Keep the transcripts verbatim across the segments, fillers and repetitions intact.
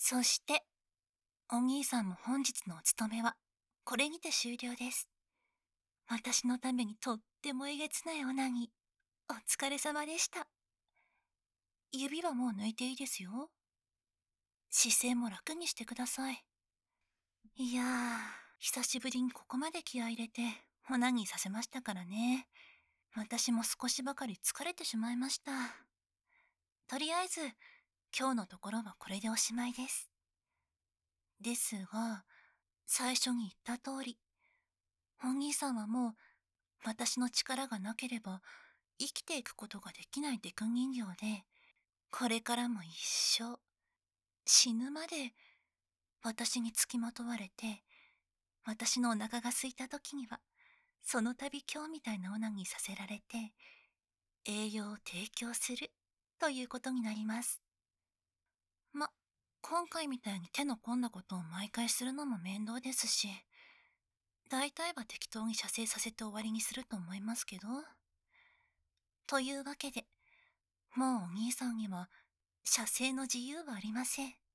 そして、お兄さんも本日のお勤めは、これにて終了です。私のためにとってもえげつないオナニー、お疲れ様でした。指はもう抜いていいですよ。姿勢も楽にしてください。いやー、久しぶりにここまで気合い入れて、オナニーさせましたからね。私も少しばかり疲れてしまいました。とりあえず、今日のところはこれでおしまいです。ですが、最初に言った通り、お兄さんはもう、私の力がなければ、生きていくことができないデク人形で、これからも一生、死ぬまで、私につきまとわれて、私のお腹が空いた時には、その度今日みたいなオナニーさせられて、栄養を提供する、ということになります。ま、今回みたいに手の込んだことを毎回するのも面倒ですし、大体は適当に射精させて終わりにすると思いますけど。というわけで、もうお兄さんには射精の自由はありません。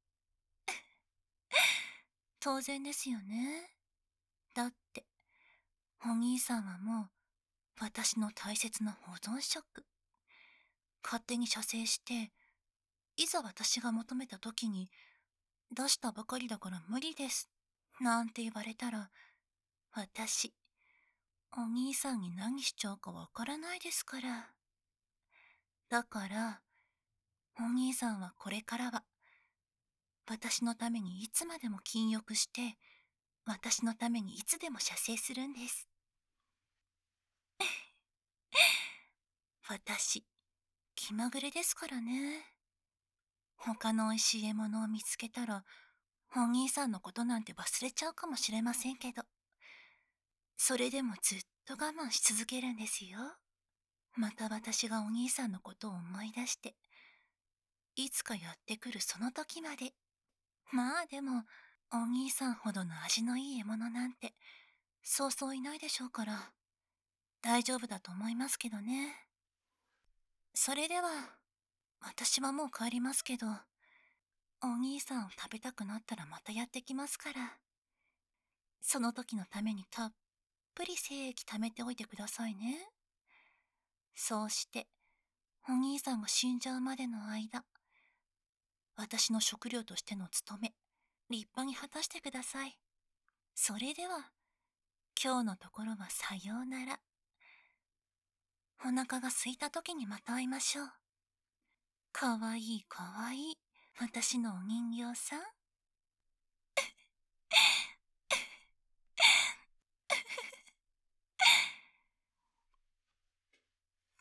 当然ですよね。だって、お兄さんはもう私の大切な保存食。勝手に射精して、いざ私が求めた時に、出したばかりだから無理です。なんて言われたら、私、お兄さんに何しちゃうかわからないですから。だから、お兄さんはこれからは、私のためにいつまでも禁欲して、私のためにいつでも射精するんです。私、気まぐれですからね。他の美味しい獲物を見つけたら、お兄さんのことなんて忘れちゃうかもしれませんけど、それでもずっと我慢し続けるんですよ。また私がお兄さんのことを思い出して、いつかやってくるその時まで。まあでも、お兄さんほどの味のいい獲物なんて、そうそういないでしょうから、大丈夫だと思いますけどね。それでは、私はもう帰りますけど、お兄さんを食べたくなったらまたやってきますから、その時のためにたっぷり精液貯めておいてくださいね。そうして、お兄さんが死んじゃうまでの間、私の食料としての務め、立派に果たしてください。それでは、今日のところはさようなら。お腹が空いた時にまた会いましょう。かわいいかわいい、私のお人形さん。